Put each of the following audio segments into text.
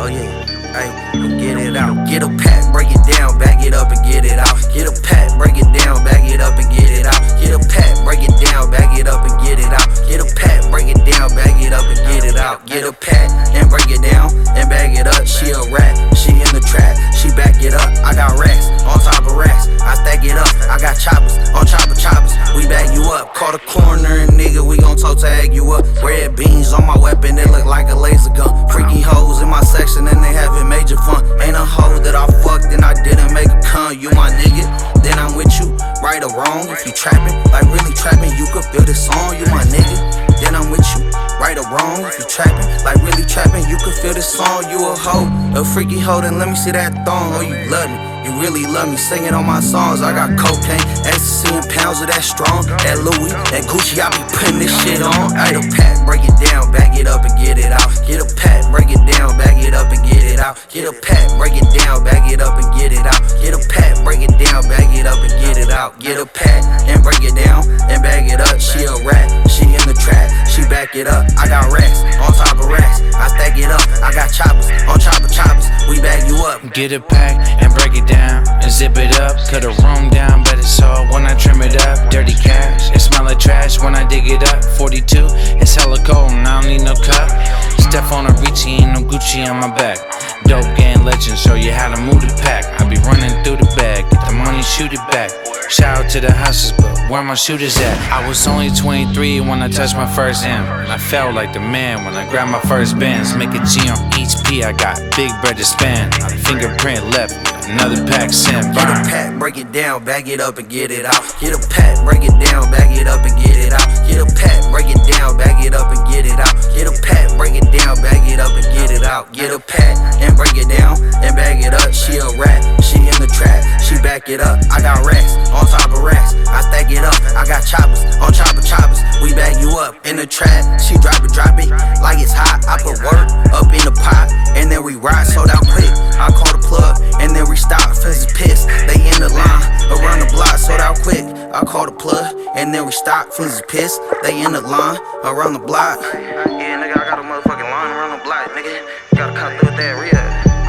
Oh yeah, hey, get it out. Get a pack, break it down, back it up and get it out. Get a pack, break it down, back it up and get it out. Get a pack, break it down, back it up and get it out. Get a pack, break it down, back it up and get it out. Get a pack and break it down and bag it up. She a rat, she in the trap, she back it up. I got racks on top of racks, I stack it up. I got choppers on choppers, we bag you up. Call the coroner and nigga, we gon' toe tag you up. Red beans on my weapon, it look like a laser gun. Freaky hoes in my section and they having major fun. Ain't a hoe that I fucked and I didn't make a con. You my nigga, then I'm with you, right or wrong. If you trapping, like really trapping, you could feel this song. You my nigga, then I'm with you, right or wrong. If you trapping, like really trapping, you could feel this song. You a hoe, a freaky hoe, then let me see that thong. Oh, you love me, you really love me, singing on my songs. I got cocaine, ecstasy, and pounds of that strong. That Louis, that Gucci, I be putting this shit on. Get a pack, break it down, back it up and get it out. Get a pack, break it down, back it up and get it out. Get a pack, break it down, back it up and get it out. Get a pack, break it down, back it up and get it out. Get a pack and break it down and bag it up. She a rat, she in the trap, she back it up. I got racks on top of racks, I stack it up. I got choppers on choppers, we bag you up. Get a pack and break it down and zip it up. Cut a room down, but it's all when I trim it up. Dirty cash, it smell like trash when I dig it up. 42, it's hella cold and I don't need no cup. Step on a Ricci, ain't no Gucci on my back. Dope game legend, show you how to move the pack. I be running through the bag, get the money, shoot it back. Shout out to the houses, but where my shooters at? I was only 23 when I touched my first M. I felt like the man when I grabbed my first Benz. Make a G on each P, I got big bread to spend. Fingerprint left, another pack sent. Get a pack, break it down, bag it up and get it out. Get a pack, break it down, bag it up and get it out. Get a pack, break it down, bag it up and get it out. Get a pack, break it down, bag it up and get it out. Get a pack and break it down and bag it up. She a rat, she in the trap, she back it up. I got racks on top of racks, I stack it up. I got choppers on choppers, we bag you up. In the trap, she drop it like it's hot. I put work up in the pot and then we ride sold out quick. I call the plug and then we stop, fizz is pissed. They in the line around the block sold out quick. I call the plug and then we stop, fizz is pissed. They in the line around the block. Yeah, nigga, I got a motherfucking line around the block, nigga. Gotta cut through that real.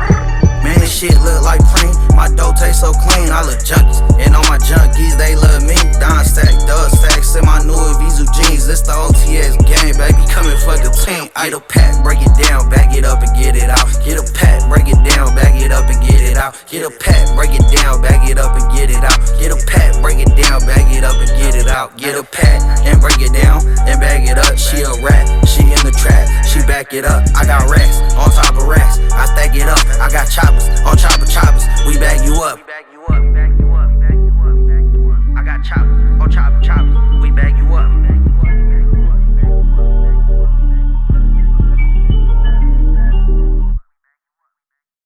Man, this shit look like cream. My dough taste so clean, I look junkies. And all my junkies, they love me. Don Stack, Dub Stacks, in my new Vizu jeans. This the OTX game, baby, coming for the team. Get a pack, break it down, back it up and get it out. Get a pack, break it down, back it up and get it out. Get a pack, break it down, back it up and get it out. Get a pack, break it down, back it up and get it out. Get a pack and break it down and bag it up. She a rat, she in the trap, she back it up. I got racks on top of racks, I stack it up. I got choppers on choppers, we bag you up. I got choppers on choppers.